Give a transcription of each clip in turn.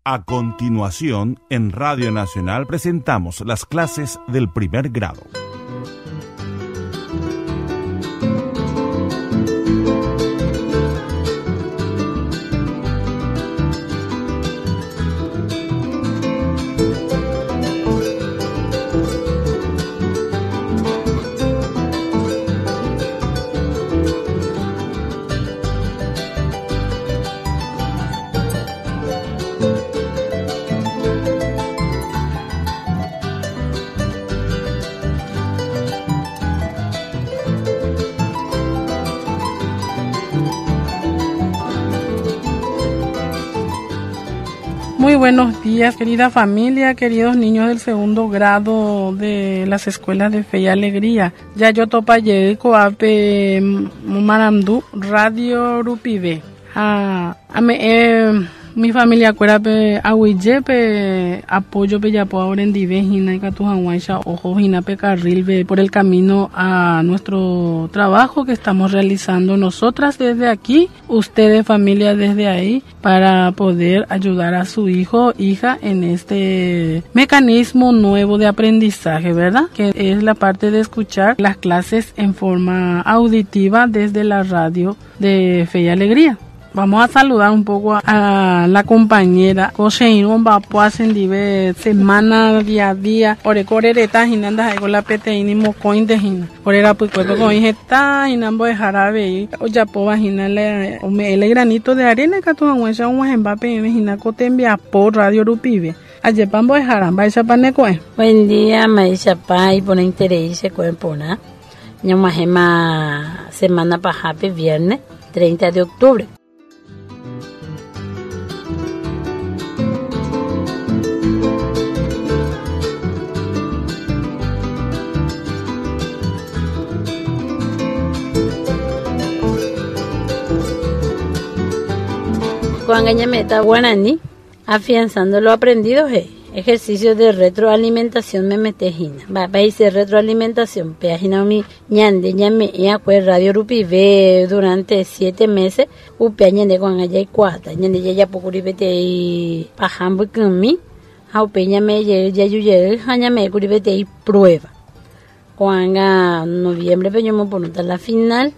A continuación, en Radio Nacional presentamos las clases del primer grado. Muy buenos días, querida familia, queridos niños del segundo grado de las escuelas de Fe y Alegría. Ya yo topa llego a Maramdu, Radio Rupive. Mi familia cuera pe ahuille pe apoyo pe yapo ahora en dive hina y catujanguaisha ojo hina pe carril por el camino a nuestro trabajo que estamos realizando nosotras desde aquí, ustedes familia desde ahí, para poder ayudar a su hijo o hija en este mecanismo nuevo de aprendizaje, ¿verdad? Que es la parte de escuchar las clases en forma auditiva desde la radio de Fe y Alegría. Vamos a saludar un poco a la compañera Coseino Bapuasen dive semana día a día. Ore corereta hinanda con la peteini mocoin de hina. Orera pues cuerpo con hijeta hinambo de jarabe o yapoba hinale el granito de arena que tu aguancha un embape hina cotembia por Radio Rupive. Ayepambo de jaramba esa panecoe. Buen día, maisha pai por interés se cuempona. Ñamajema semana pajape viernes 30 de octubre. Cuangañameta guaraní, afianzando lo aprendido, ejercicio de retroalimentación me metejina. Va a hice retroalimentación, peajina mi ñande, ñame, pues Radio Rupive durante 7 meses, upea ñande cuangaya y cuata, ñande ya pocuribete y pajambo y kumi, aupe ñame ya yuye, ñame curibete y prueba. Cuanga noviembre peñomo por la final,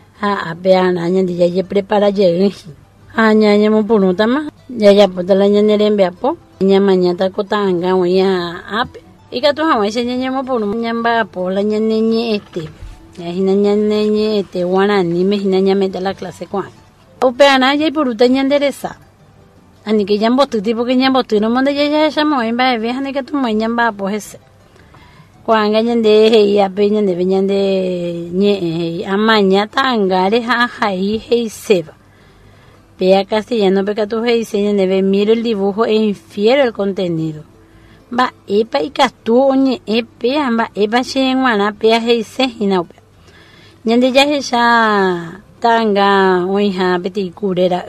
apeana ñande ya prepara llegue. Añaña mo punuta ma ya puta la ñanere embeapo ña mañata kotanga oya ape ikatu hawa se ña mo punu ñamba po la ñaneñe ya hina ñaneñe guarani me hina ña meta la clase kwa upeana ya puruta ñanderesa ani que ñambo tu tipo que ñambo tu no manda ya mo emba ve hani que tu mo ñamba po ese kwanga ñande he ape ñande ñande ñe amaña tangare ha hai he seba. Pea castellano pecatu diseño debe miro el dibujo e infiero el contenido. Va epa y castu oñe epea va epa chenguana pea heise hinaupe. Ñande ya esa tanga oija beti curera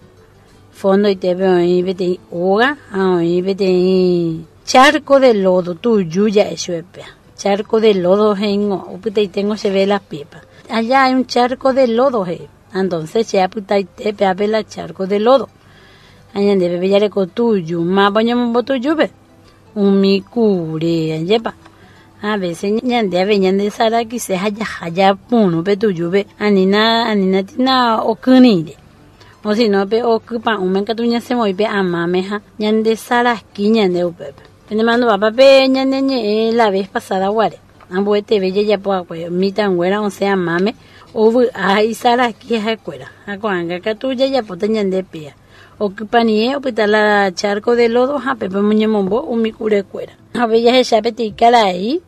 fondo y tebe oí beti oga oí beti charco de lodo tuyo ya eso epea. Charco de lodo hengo upite y tengo se ve las pipas. Allá hay un charco de lodo entonces se aputa y te peape la charco de lodo. Añande bebe ya le cotuyo, más baño mo botuyo be. Un mi cure, ayepa. A veces ñande aveñande sara que se haya puno betuyo be. Anina tina okunide. O si no pe ocupa un mencatuña se moipe amameja. Ñande sara aquí ñande upepe. Te mando papá pe ñande la vez pasada guare. Ambuete bella ya po akwe mi tangüera o sea mame. Ovu ahí sara aquí es cuera. Acuanga que tú ya pota ñande pia. Ocupanie opita la charco de lodo a pepe muñemombo un mi cure cuera. A bella esa petica ahí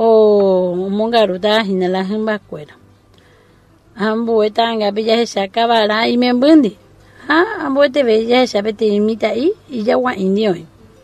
o mongaruta hina la jemba cuera. Ambueta anga bella esa cabara y me embundi. Ambuete bella esa peti imita ahí y ya gua indio.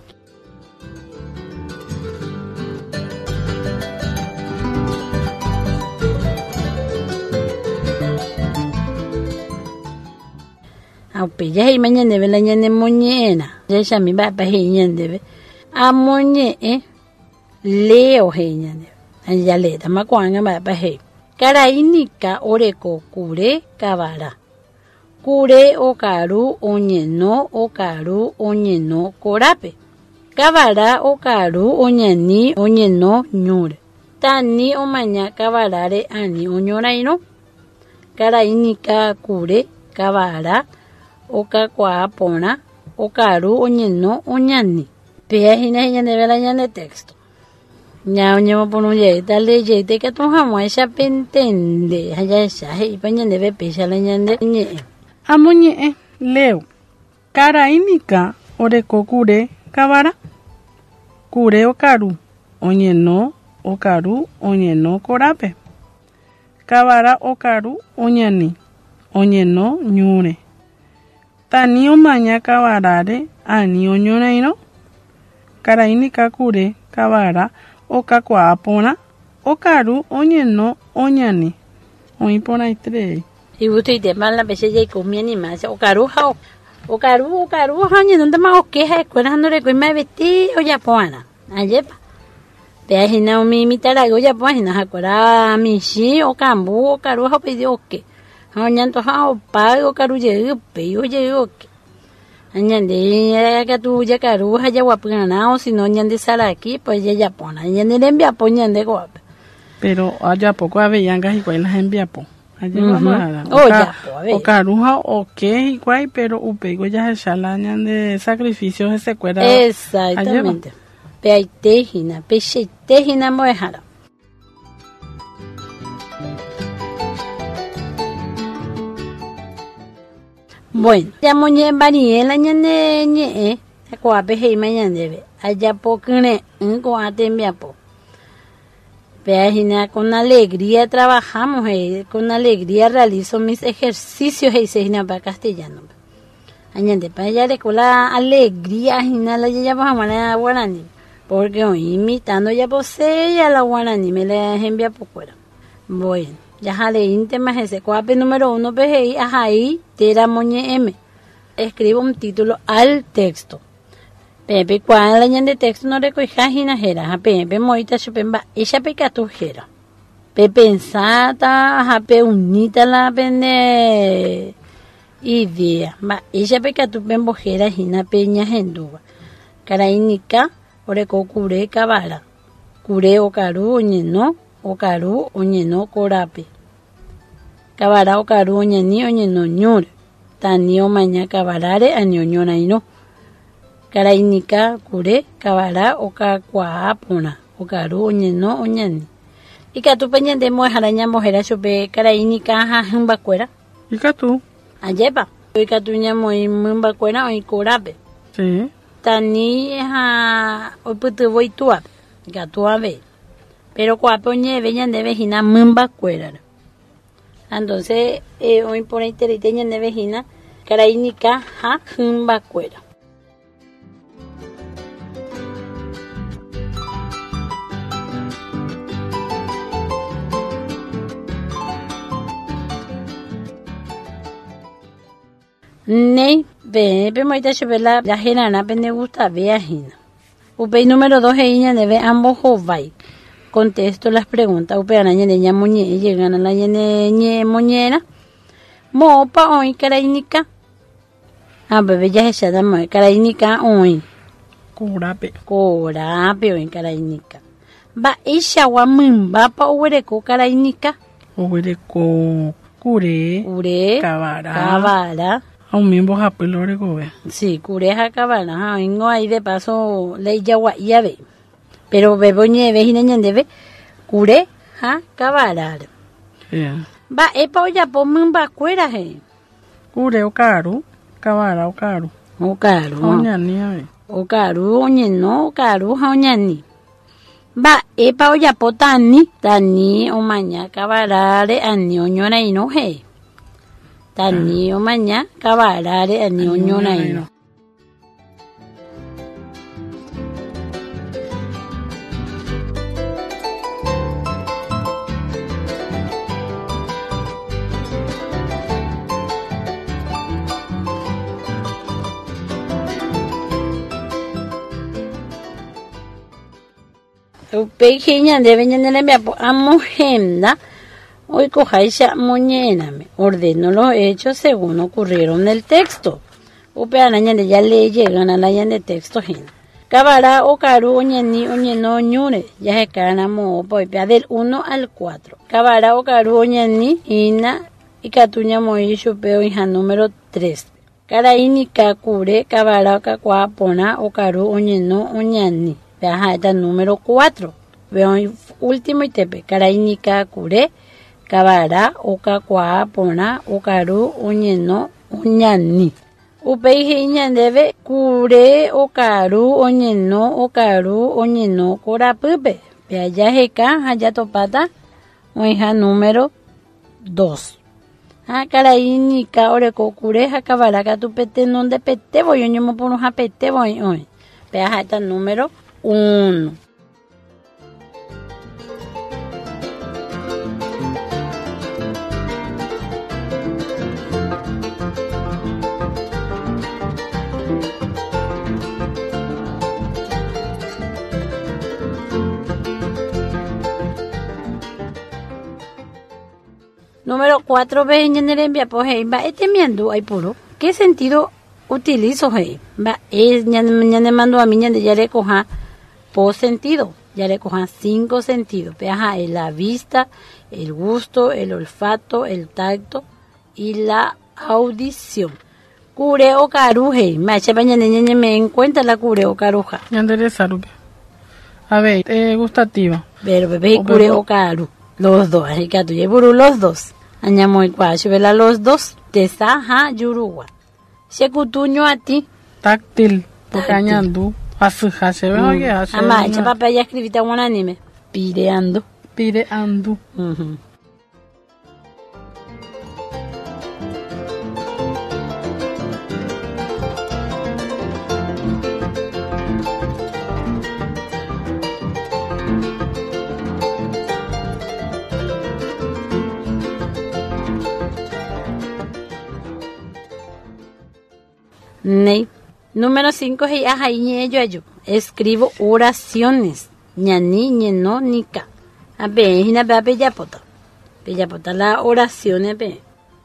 Ya y mañana ve la ñane moñena. Ya esa mi va para ñande ve. A moñe leo ñande. Ya le da ma cuanga va para Carainica oreco cure cabara. Kure okaru oñeno okaru oñeno korápe. Kavara okaru oñani oñeno ñúre. Tani omaña kavarare ani oñorairõ. Karainika kure kavara okakua porã okaru oñeno oñani. Péahina ñandevela ñande texto. Ña oñemoporũjeýta lejeýta ikatu hag̃uáichape entende hajaecha he'ípa ñandeve péicha la ñande ñe'ẽ. Amoñe'ẽ leo. Karaínika oreko kure kavara. Kure okaru oñeno korápe. Kavara okaru oñani oñeno ñúre. Tani omaña kavarare ani oñorairõ. Karaínika kure kavara okakuaa porã okaru oñeno oñani. Oĩporãitere. Ibutuitéma la peche jaikomianimácha okaru ha oñenóntama oke ha'ekuéra ha norekoimi aveti ojapova'erã ajépa peahína umi imitãra'y ojapova'erã ha'ekuéra michĩ okambu okaru ha upéi oke ha oñantoha opa okarujey upéi ojey oke ñande katu jakaru ha jaguapy'arã o sino ñande saraki pues jajapórã ñande rembiapo ñande ko'ápe. Pero ajapóko aveñanga hikuái la hembiapo. Okaru ha oke hikuái pero upéiko jahechála ñande sacrificio hesekuéra. Exactamente. Peaitéhina, peichaitéhina mbo'ehára. Bueno, jamoñe'ẽmbariẽ ñande ñe'ẽ ko'ápe he'íma ñandéve ajapokýre'ỹ ko'ã tembiapo. Peahina con alegría trabajamos, con alegría realizo mis ejercicios, hina para castellano. Añade para allá con la alegría, hina la ya vamos a guaraní, porque hoy imitando ya posee ya la guaraní me la envía por fuera. Bueno, ya jale íntemas ese coape número 1 PGI, ahí tera moñe M. Escribo un título al texto. Pepe cuál añade de texto no recoja jinajera, pepe moita chupemba, ella pecatujera. Pepe pensata, jape unita la pende idea, ma ella pecatupembojera jina peña genduba. Carainica, oreco cure cabara. Cure okaru oñeno corape. Cabara okaru oñani oñeno ñure. Tani omaña cabarare añoñona y no. Karainika kure kavara okakuaa porã okaru oñeno oñani. Ikatupe ñandembo'ehara ñambohéra chupe karainika ha hymbakuéra. Ikatu. Ajépa. Ikatu ñamoĩ mymbakuéra oĩ korápe. Sí. Tani ha oipytyvõ itúvape. Ikatu ave. Pero ko'ápe oñe'ẽve ñandéve hína mymbakuéra. Entonces oĩporãitereite ñandéve hína karainika ha hymbakuéra. Nei, pepe moita chupela la gerana pende gusta viajina. Upei número 2 ella debe ambos jovai. Contesto las preguntas. Upeana ñene ña moñe llegan a la ñene moñera. Mopa hoy karainika. Bebe ya se da mo karainika hoy. Korápe hoy karainika. Ba isha wa mimba pa uwereko karainika. Uwereko kure kavara. A un miembro japelo recoge. Sí, cureja cabana, vengo ahí de paso ley yagua y ave. Pero bebo nieve y ñandeve cure ja cabarar. Va epa ya ponme un vacuera Cure o caro, cabara o caro. O caro. Oñani ave. O caro oñeno o caro oñani. Va epa ya potani tani o maña cabarare ani oñona y no he. Tani o maña cabarare ani oñona y no. Pequeña de veña de la mía amogenda Hoy cojaisha moñename, ordeno los hechos según ocurrieron en el texto. Upeanaña de ya le llegan a la de texto hin. Cabara o caru oñeni oñeno ñure, ya se canamo poipea del 1 al 4. Cabara o caru oñeni ina y catuña moi chupeo hija número 3. Caraini kakure, cabara o cacua pona o caru oñeno oñani. Viaja esta número 4. Veo último y tepe. Caraini kakure, cabara o cacua pona o caru oñeno oñani. Upeije debe cure o caru oñeno corapupe. Vaya jeca, haya topata, o hija número 2. Caraíni ka oreco cure, jacabaraca tu pete non de pete voy, yo me pongo a pete voy hoy. Vea esta número 1. Número 4, ve en el enviapo, hey, va miendo hay puro. ¿Qué sentido utilizo, hey? Va, es, ya me mando a mí, ya le coja por sentido, ya le coja 5 sentidos. Veja, la vista, el gusto, el olfato, el tacto y la audición. Cure o caru, hey, me encuentra la cure o caruja. Ya enderezar, a ver, gustativa. Pero bebé, cure o caru. Los dos, así que tú llevas los dos. Añamo y cuacho, vela los dos. Tesaja, yuruwa. Shekutuño a ti. Táctil. Porque añandu. Asuja, se ve oye. Ama, echa papel ya escribiste un anime. Pireando. Pireando. Ney. Número 5 es yo. Escribo oraciones. Ñani, ñeno, nika. A ver, hina ve a pellapota. Pellapota la oración, a ver.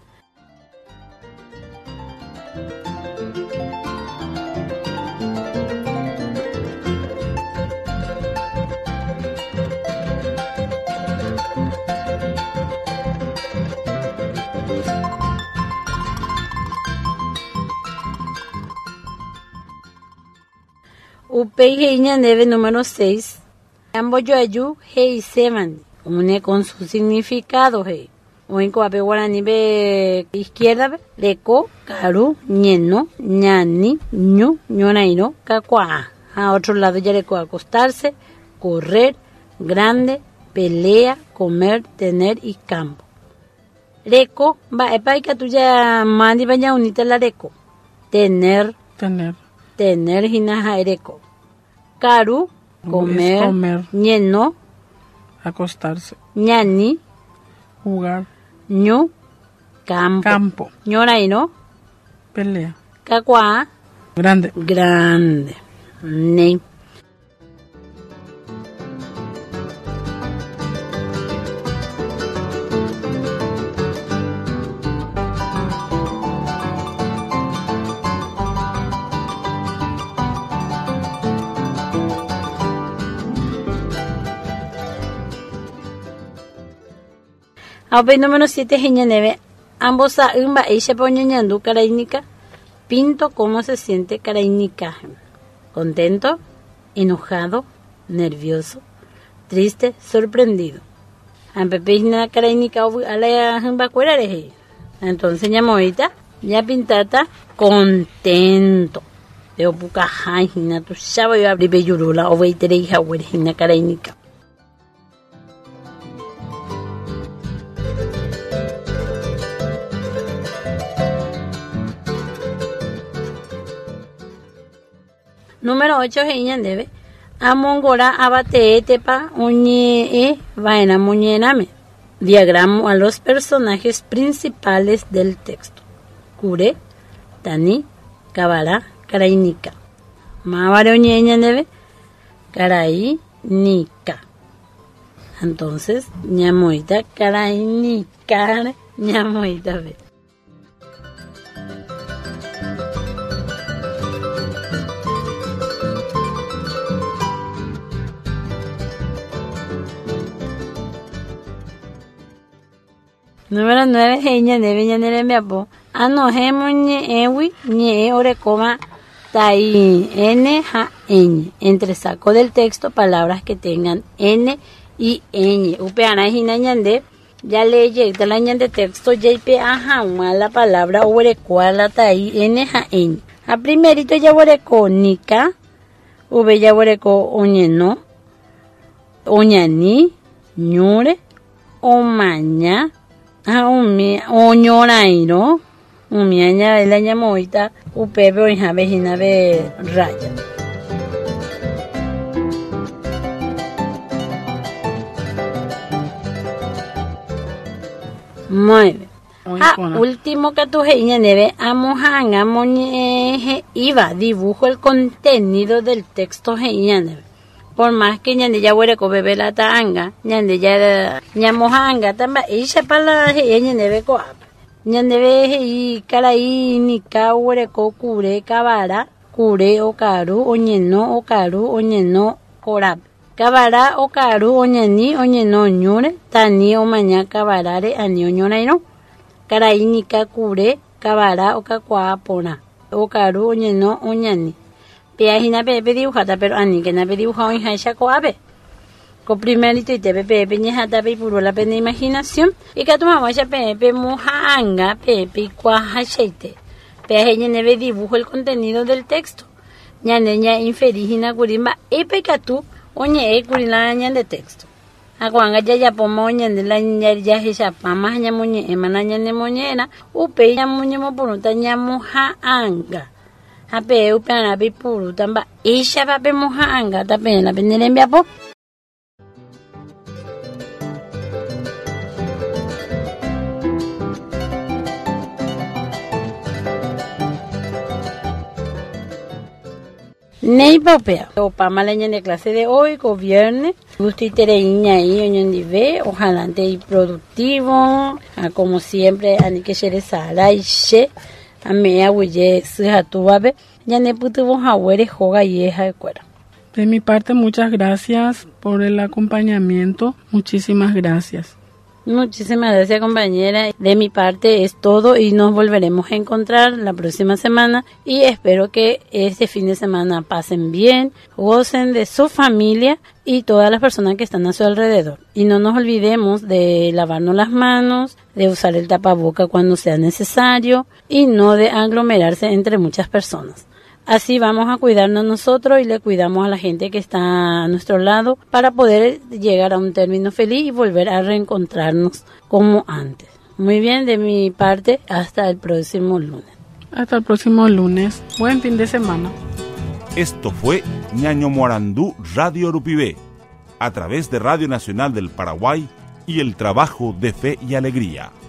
Upeijeña debe número 6. Amboyoayu hei seman. Une con su significado hei. Oinko ape guarani be izquierda be. Leco, caru, ñeno, ñani, ñu, ñonaino, cacua. A otro lado ya leco acostarse, correr, grande, pelea, comer, tener y campo. Leco, va, epa y que tú ya mandi vaya unita la leco. Tener. Tener hinaja ereco. Caru, comer. Ñeno, acostarse. Ñani, jugar. Ñu, campo. Ñoraino, pelea. Cacua, grande. Ne. Ape número 7 neve. Ambos a un baile poñañando carainica. Pinto cómo se siente carainica. Contento, enojado, nervioso, triste, sorprendido. Ampe pina carainica a la jumbacuera de. Entonces ñamoita, ya pintata contento. De opuca jaina tu chavo yo abrí bellurula o veitere hija huerjina carainica. Número 8 es debe. Amongora abate tepa uñe vaina muñename. Diagramo a los personajes principales del texto. Cure, Tani, Cabara, Carainica. Mavare uñe debe. Carainica. Entonces, ñamoita carainicar, ñamoita ve. Número 9, heña debe ñanere miapo. Anojemos ñeewi, ñe orecoma tai n ja ñ. Entre saco del texto palabras que tengan n y ñ. Upeana hina ñande, ya le llega la ñande texto jpe aja la palabra orecua la tai n ja ñ. A primerito ya oreco nica, ube ya oreco oñeno, oñani, ñure, omaña. Oñorairo, umiaña la ñamoita, upebe o vejina de raya. Muy bien. Último que tu heña neve, amojanga, moñeje, iba, dibujo el contenido del texto heña neve. Por más que ñande ya huereco bebe la tanga, ñande ya ñamojanga, tamba, isha para ñande ve coap. Ñande ve y caraí ni ca huereco cure cabara, cure o caru, oñeno o caru, oñeno corap. Cabara o caru, oñani, oñeno ñure, tani o maña cabarare, ani oñonaino. Caraí ni ca cure, cabara o cacua pona. O caru, oñeno, oñani. Peajina pepe dibujata, pero ani que na dibujado en haisha coabe. Con primerito y tepe pepe ñejata pe puro la pena imaginación. Y que tu mamá ya pepe mojanga pepe y cuajacheite. Peajeña neve dibujo el contenido del texto. Ñaneña inferijina curimba y pecatú oñe curina ñan de texto. Aguanga ya pomo ñan de la ya hecha pama ña muñe emana ñan de moñera. Upe ña muñe mo punta ña mojanga. Ape upeana pe puru tamba isha pape mojanga tape la penere enviapo. Nei papea. Opa malaña de clase de hoy, gobierno. Gusto y tereña y oñón de ve. Ojalá te productivo. Como siempre, ani que se sala y she. Amea huye sujatuabe. Ya ne putuvo jawere joga yeja de cuera. De mi parte, muchas gracias por el acompañamiento. Muchísimas gracias. Muchísimas gracias, compañera. De mi parte es todo y nos volveremos a encontrar la próxima semana y espero que este fin de semana pasen bien, gocen de su familia y todas las personas que están a su alrededor. Y no nos olvidemos de lavarnos las manos, de usar el tapaboca cuando sea necesario y no de aglomerarse entre muchas personas. Así vamos a cuidarnos nosotros y le cuidamos a la gente que está a nuestro lado para poder llegar a un término feliz y volver a reencontrarnos como antes. Muy bien, de mi parte, hasta el próximo lunes. Hasta el próximo lunes. Buen fin de semana. Esto fue Ñaño Morandú Radio Urupibé, a través de Radio Nacional del Paraguay y el trabajo de Fe y Alegría.